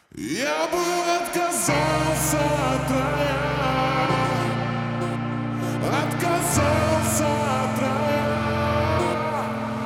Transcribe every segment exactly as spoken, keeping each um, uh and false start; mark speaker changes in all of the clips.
Speaker 1: Я бы отказался от рая, отказался от рая.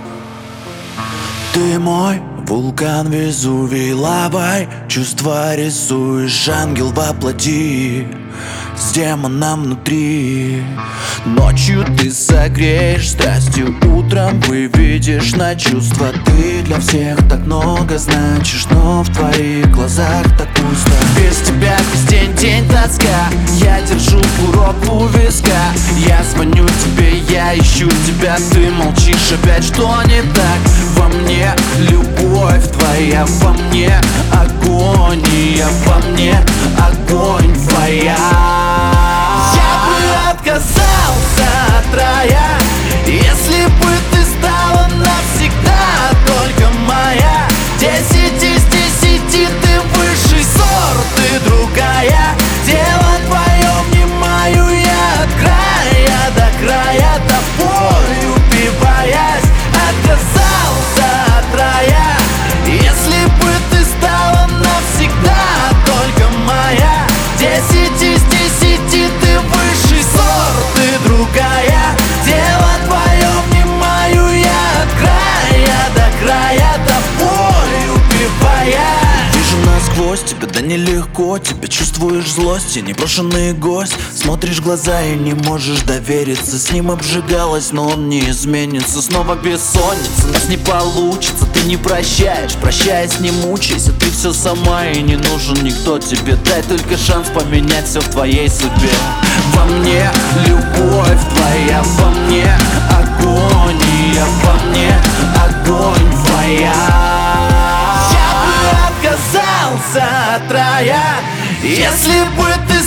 Speaker 2: Ты мой вулкан Везувий, лавой чувства рисуешь, ангел воплоти с демоном внутри. Ночью ты согреешь страстью, утром выведешь на чувства. Ты для всех так много значишь, но в твоих глазах так пусто. Без тебя весь день день тоска, я держу курок у виска. Я звоню тебе, я ищу тебя, ты молчишь опять, что не так? Во мне любовь твоя, во мне агония, во мне огонь твоя. Я бы отказался от рая, если бы ты стала навсегда только моя. Десять из десяти, ты высший сорт, ты другая. Дело твое внимаю я от края до края, тобой убиваясь. Отказался от рая, если бы ты стала навсегда только моя. Десять из десяти, ты высший сорт, ты другая. Дело твое внимаю я от края до края, тобой убиваясь. Вижу насквозь тебя, да нелегко тебе. Чувствуешь злость и непрошенный гость. Смотришь в глаза и не можешь довериться. С ним обжигалась, но он не изменится. Снова бессонница, нас не получится. Ты не прощаешь, прощаясь не мучайся. Ты все сама и не нужен никто тебе. Дай только шанс поменять все в твоей судьбе. Во мне любовь твоя, во мне агония, во мне огонь твоя. Я бы отказался от рая, если бы ты